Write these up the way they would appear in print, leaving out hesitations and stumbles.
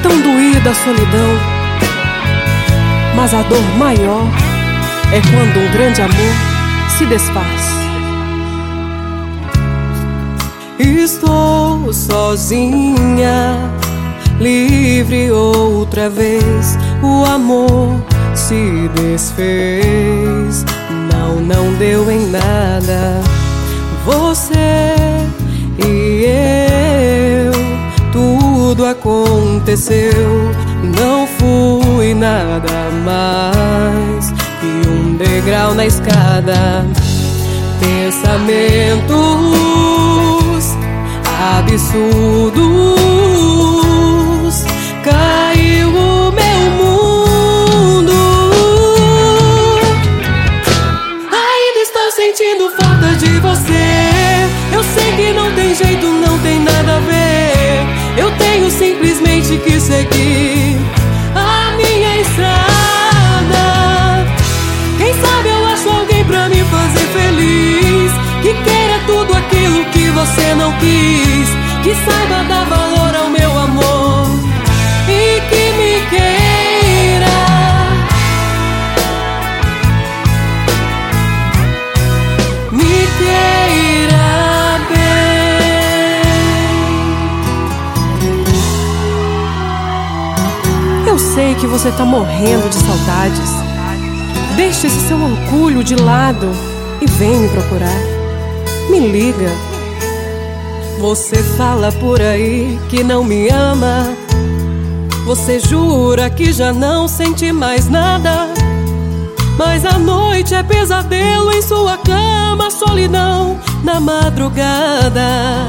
tão doída a solidão, mas a dor maior é quando um grande amor se desfaz. Estou sozinha, livre outra vez. O amor se desfez, não deu em nada. Você e eu, tudo aconteceu. Não fui nada mais que um degrau na escada. Pensamentos absurdos, caiu o meu mundo. Ainda estou sentindo falta de você. Eu sei que não tem jeito, não tem nada a ver. Eu tenho simplesmente que seguir a minha estrada. Quem sabe eu acho alguém pra me fazer feliz, que queira tudo aquilo que você não quis, que saiba dar valor ao meu amor e que me queira. Me queira bem. Eu sei que você tá morrendo de saudades. Deixe esse seu orgulho de lado e vem me procurar. Me liga. Você fala por aí que não me ama. Você jura que já não sente mais nada. Mas a noite é pesadelo em sua cama, solidão na madrugada.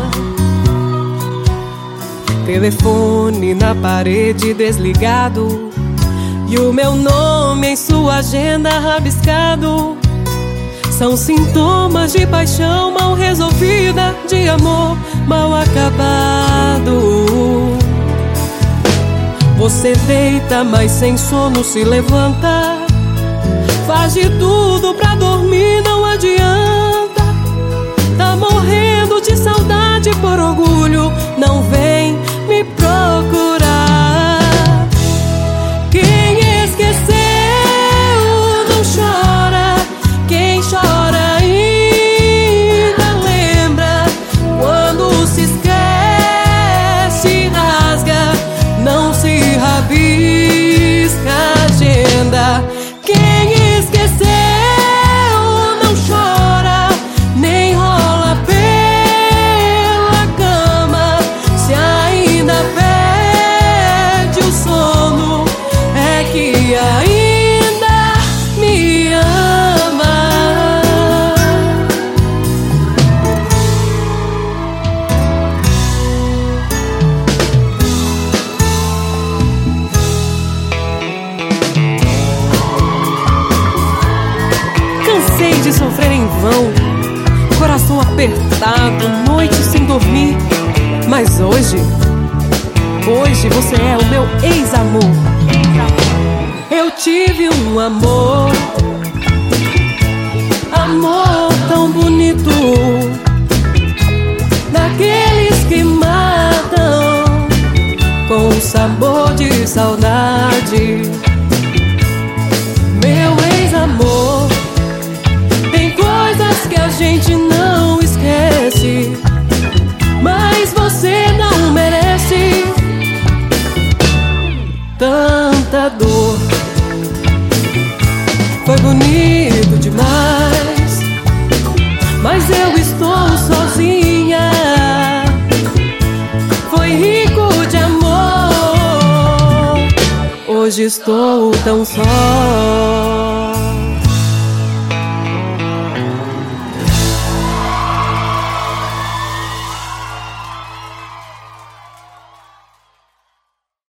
Telefone na parede desligado e o meu nome em sua agenda rabiscado. São sintomas de paixão mal resolvida, de amor mal acabado. Você deita, mas sem sono se levanta. Faz de tudo pra dormir, não adianta. Tá morrendo de saudade, por orgulho não vem me procurar. Quem esqueceu não chora. Quem chora ainda lembra. Quando se esquece, rasga, não se rabisca a agenda. Quem esqueceu não chora, nem rola pela cama. Se ainda perde o sono, é que ainda me ama. Cansei de sofrer em vão, coração apertado, noite sem dormir. Mas hoje você é o meu ex-amor. Eu tive um amor, amor tão bonito, daqueles que matam com sabor de saudade. Meu ex-amor, tem coisas que a gente não esquece, mas você não merece tanta dor. Foi bonito demais, mas eu estou sozinha. Foi rico de amor, hoje estou tão só.